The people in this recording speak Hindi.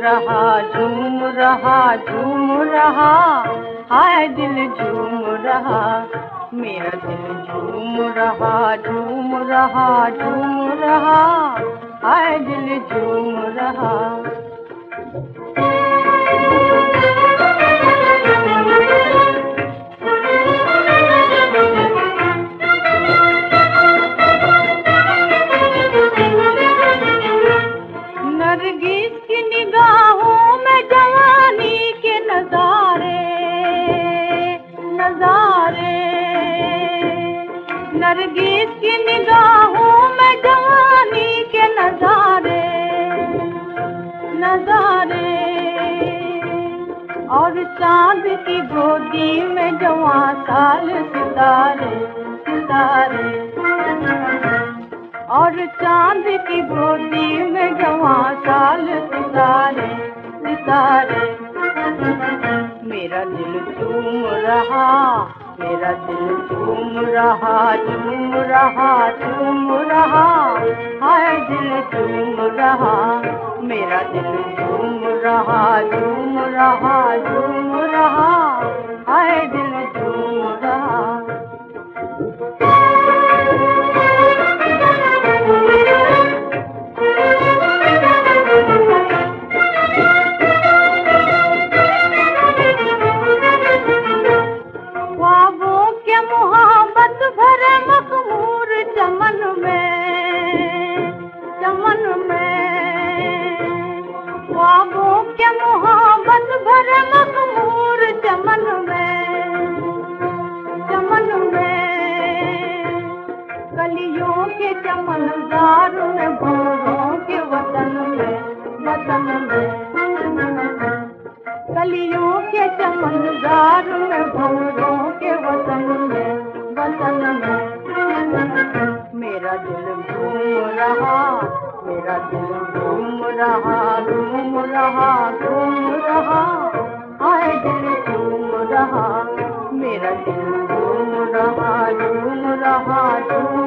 झूम रहा, हाय दिल झूम रहा, मेरा दिल झूम रहा, झूम रहा, झूम रहा, हाय दिल झूम रहा। नरगिस की निगाहों में जवानी के नजारे, नजारे, नरगिस की निगाहों में जवानी के नजारे, नजारे, और चांद की गोदी में जवां साल सितारे, सितारे, और चांद की गोदी में जवां साल सितारे, सितारे, मेरा दिल झूम रहा, मेरा दिल झूम रहा, झूम रहा, झूम रहा, हाय दिल झूम रहा, मेरा दिल झूम रहा, झूम रहा, झूम रहा, हाय दिल झूम रहा। ख्वाबों के मोहब्बत भरे मखमूर चमन में, चमन में, कलियों के चमनदार में, भौरों के वतन में, वतन में, कलियों के चमनदार में, भौरों के वतन में, वतन में, मेरा दिल घूम रहा, मेरा दिल घूम रहा, घूम रहा, घूम रहा, हाय दिल घूम रहा, मेरा दिल घूम रहा, झूम रहा, झूम